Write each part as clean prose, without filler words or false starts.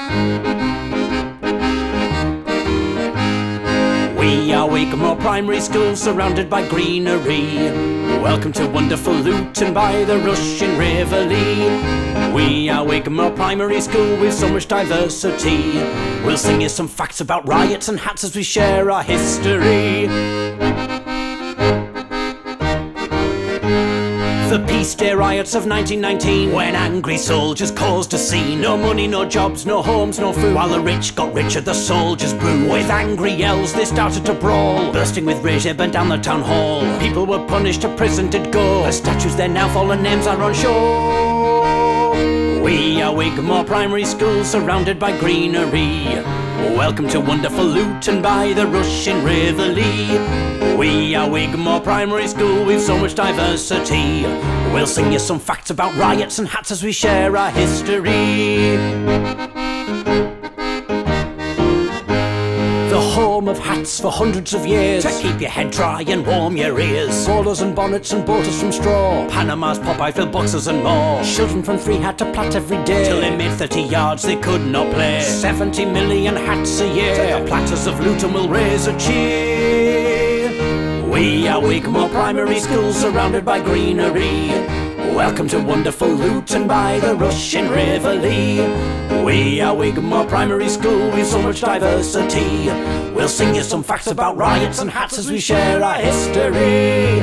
We are Wigmore Primary School, surrounded by greenery. Welcome to wonderful Luton by the rushing River Lee. We are Wigmore Primary School with so much diversity. We'll sing you some facts about riots and hats as we share our history. The Peace Day riots of 1919, when angry soldiers caused a scene. No money, no jobs, no homes, no food. While the rich got richer, the soldiers booed. With angry yells they started to brawl, bursting with rage they burned down the town hall. People were punished, to prison did go. The statues there now fallen, names are on show. We are Wigmore Primary School, surrounded by greenery. Welcome to wonderful Luton by the rushing River Lee. We are Wigmore Primary School with so much diversity. We'll sing you some facts about riots and hats as we share our history. The home of hats for hundreds of years, to keep your head dry and warm your ears. Bowlers and bonnets and boaters from straw, Panamas, Popeye, boxes and more. Children from 3 had to plait every day, till they made 30 yards they could not play. 70 million hats a year, the platters of Luton will raise a cheer. We are Wigmore Primary School, surrounded by greenery. Welcome to wonderful Luton by the rushing River Lee. We are Wigmore Primary School with so much diversity. We'll sing you some facts about riots and hats as we share our history.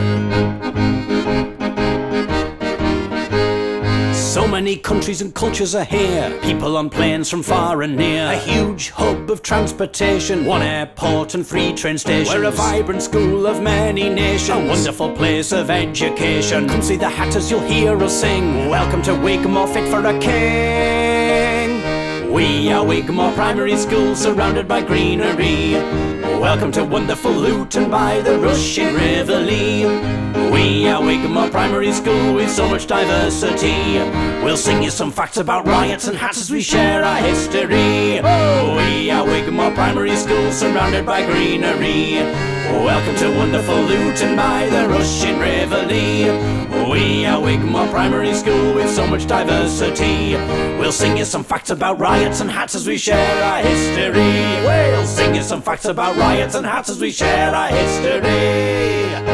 So many countries and cultures are here, people on planes from far and near. A huge hub of transportation, 1 airport and 3 train stations. We're a vibrant school of many nations, a wonderful place of education. Come see the Hatters, you'll hear us sing. Welcome to Wigmore, fit for a king. We are Wigmore Primary School, surrounded by greenery. Welcome to wonderful Luton by the rushing River Lee. We are Wigmore Primary School with so much diversity. We'll sing you some facts about riots and hats as we share our history. Oh, we are Wigmore Primary School, surrounded by greenery. Welcome to wonderful Luton by the rushing River Lee. We are Wigmore Primary School with so much diversity. We'll sing you some facts about riots and hats as we share our history. We'll sing you some facts about riots and hats as we share our history.